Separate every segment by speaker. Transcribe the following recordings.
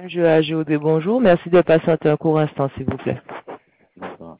Speaker 1: Deuxième jeu à jouer. Bonjour. Merci de patienter un court instant, s'il vous plaît.
Speaker 2: D'accord.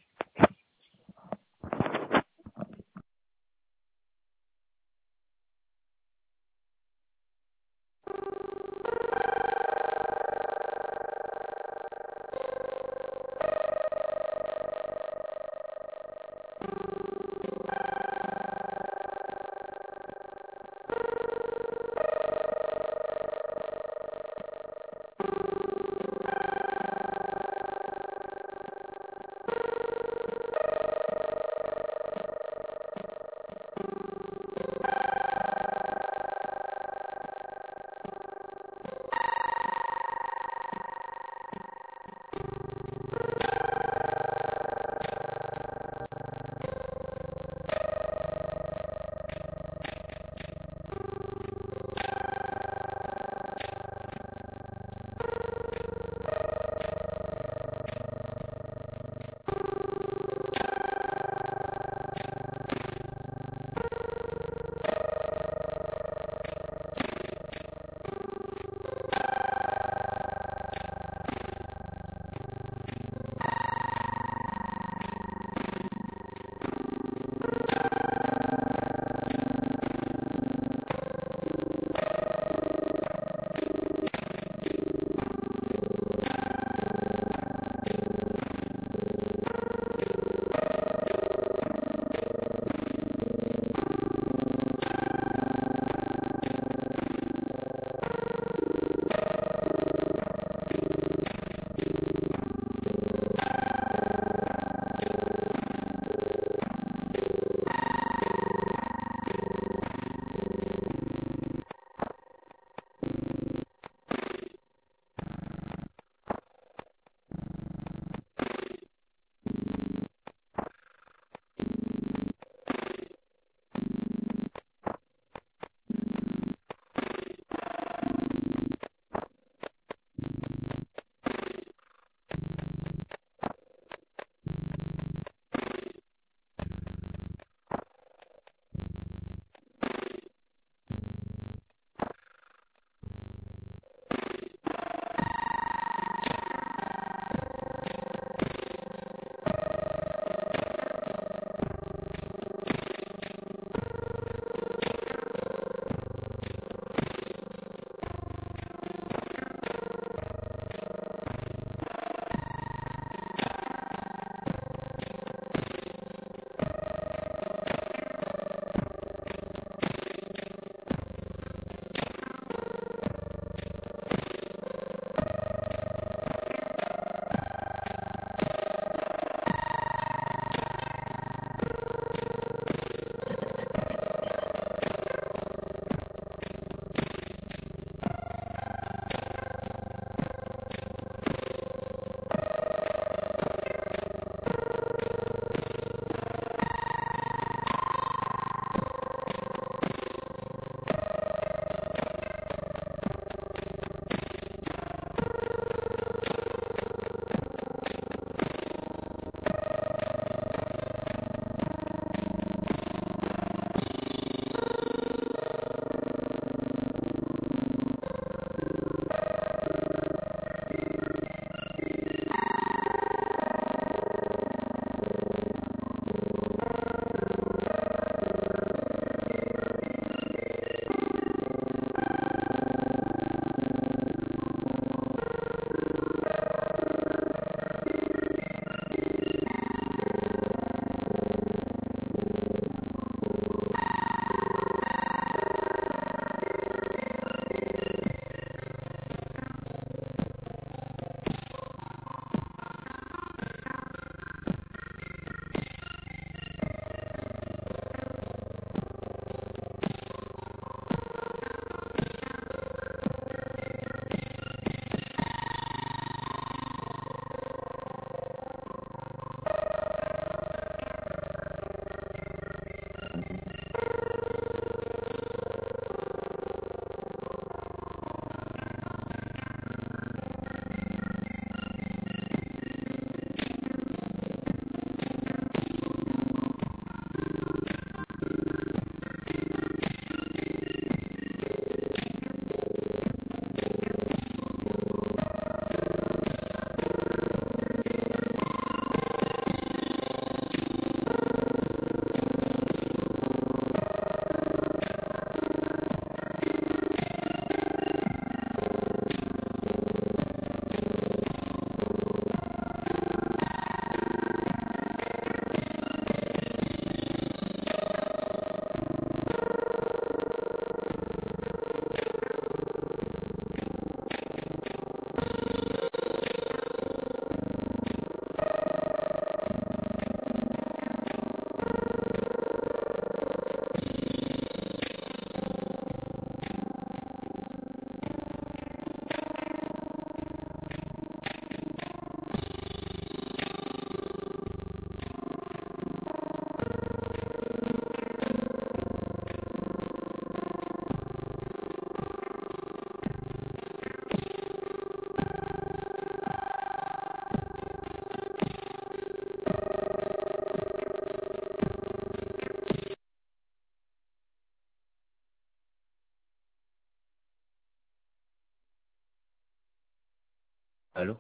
Speaker 2: Allô?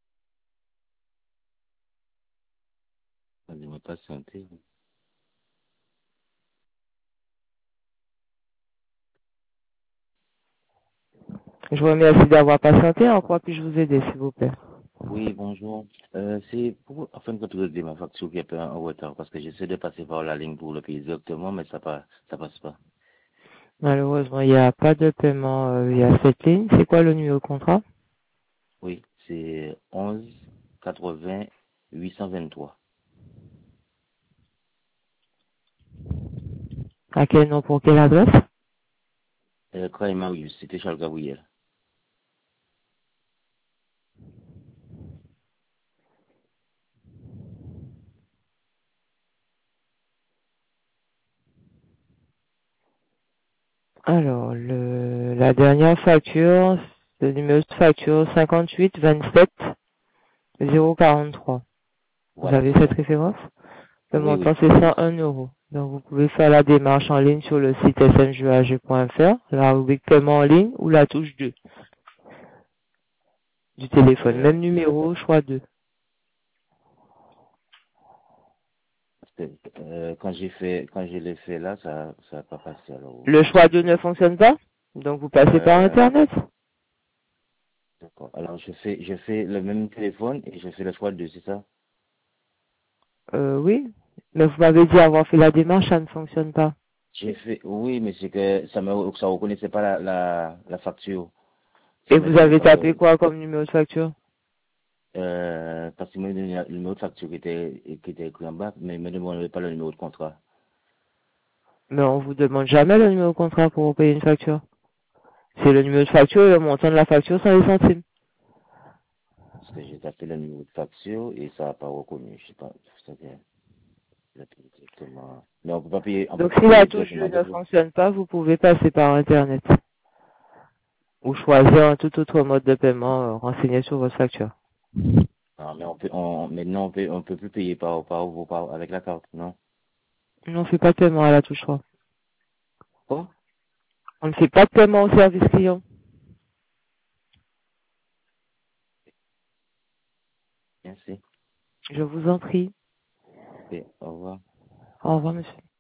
Speaker 2: Allez-moi patienter.
Speaker 1: Je vous remercie d'avoir patienté. En quoi puis-je vous aider, s'il vous plaît?
Speaker 2: Oui, bonjour. C'est pour, afin de contrôler ma facture qui est un peu en retard, parce que j'essaie de passer par la ligne pour le payer directement, mais ça passe pas.
Speaker 1: Malheureusement, il n'y a pas de paiement via cette ligne. C'est quoi le numéro de contrat?
Speaker 2: Oui, c'est 11 80 823.
Speaker 1: À quel nom, pour quelle adresse?
Speaker 2: Croix et Marius, c'était Charles Gabriel.
Speaker 1: Alors, la dernière facture, le numéro de facture 58 27 043. Vous
Speaker 2: Voilà,
Speaker 1: avez
Speaker 2: c'est
Speaker 1: cette
Speaker 2: ça.
Speaker 1: référence? Le
Speaker 2: Oui,
Speaker 1: montant,
Speaker 2: oui.
Speaker 1: c'est 101 euros. Donc, vous pouvez faire la démarche en ligne sur le site smjuag.fr, la rubrique paiement en ligne ou la touche 2 du téléphone.
Speaker 2: Euh,
Speaker 1: Même numéro, choix 2.
Speaker 2: parce que, quand je l'ai fait là, ça a pas passé, alors.
Speaker 1: Le choix 2 ne fonctionne pas, donc vous passez par
Speaker 2: Euh,
Speaker 1: Internet.
Speaker 2: d'accord. Alors, je fais le même téléphone et je fais le choix de, c'est ça?
Speaker 1: Oui, mais vous m'avez dit avoir fait la démarche, ça ne fonctionne pas.
Speaker 2: J'ai fait, oui, mais c'est que ça reconnaissait pas la facture. Ça
Speaker 1: Et
Speaker 2: me
Speaker 1: vous
Speaker 2: donnait
Speaker 1: avez
Speaker 2: pas
Speaker 1: tapé quoi comme numéro de facture?
Speaker 2: parce qu'il me donnait le numéro de facture qui était écrit en bas, mais il me demandait pas le numéro de contrat.
Speaker 1: Mais on vous demande jamais le numéro de contrat pour payer une facture. C'est le numéro de facture et le montant de la facture sans les centimes.
Speaker 2: Parce que j'ai tapé le numéro de facture et ça n'a pas reconnu. Je sais pas, ça vient, je l'ai payé directement. Mais on peut
Speaker 1: Donc
Speaker 2: pas
Speaker 1: si la
Speaker 2: payer
Speaker 1: touche
Speaker 2: directement
Speaker 1: 2
Speaker 2: avec
Speaker 1: ne
Speaker 2: vous.
Speaker 1: fonctionne pas, vous pouvez passer par Internet. Ou choisir un tout autre mode de paiement renseigné sur votre facture.
Speaker 2: Ah, mais maintenant on peut plus payer avec la carte, non?
Speaker 1: On ne fait pas de paiement à la touche 3.
Speaker 2: Oh,
Speaker 1: On ne fait pas de paiement au service client.
Speaker 2: merci.
Speaker 1: Je vous en prie.
Speaker 2: Et au revoir.
Speaker 1: Au revoir, monsieur.